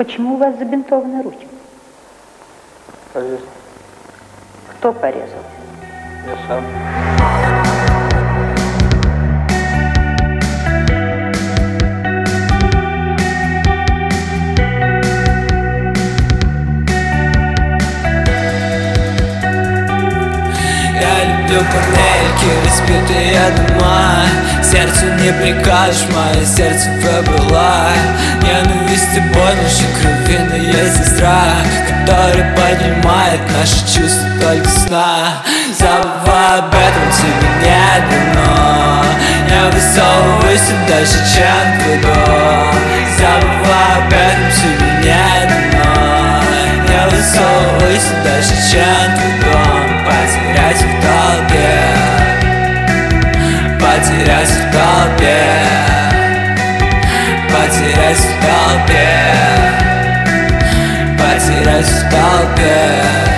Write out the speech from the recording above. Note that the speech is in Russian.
Почему у вас забинтованы руки? Порезал. Кто порезал? Я сам. Я люблю панельки, разбитые дома. Сердцу не прикажешь, мое сердце пробыла. Ненависть и боль, наша кровяная сестра, который поднимает наши чувства только сна. Забывай об этом, тебе не дано. Не высовывайся дальше, чем твой дом. Забывай об этом, тебе не дано. Не высовывайся дальше, чем твой дом. Потеряйся в толпе, потеряйся в толпе, потеряйся в толпе, потеряйся в толпе.